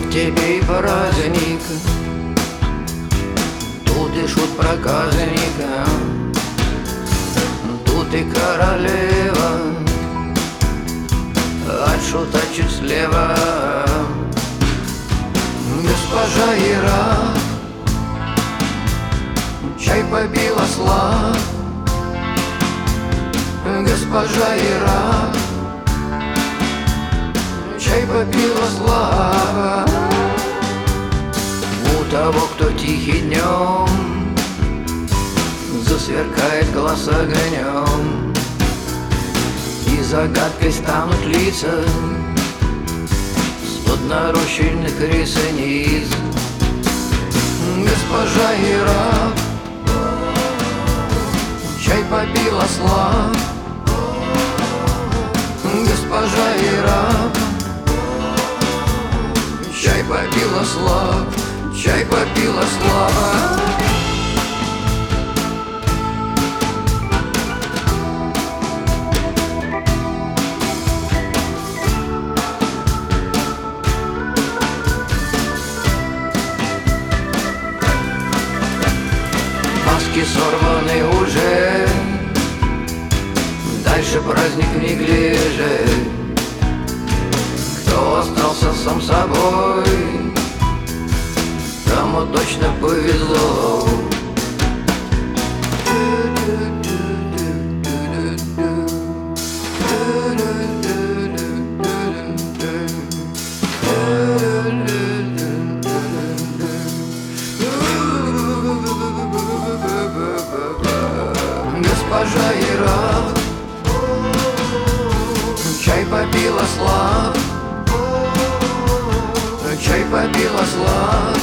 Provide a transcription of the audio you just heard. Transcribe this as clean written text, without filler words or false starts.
тебе и праздник, тут и шут проказника, тут и королева, от шута чуть слева. Госпожа Ира чай попила слаб. Госпожа Ира чай попила слабо. У того, кто тихий днем засверкает глаз огнем, и загадкой станут лица с-под нарощенных ресниц. Госпожа Ира чай попила слаб. Госпожа Ира чай попила слаб, чай попила слабо. Маски сорваны уже, дальше праздник в неглиже. Кто остался сам собой, тому точно повезло. Госпожа Ира чай попила слаб. Чай попила слаб.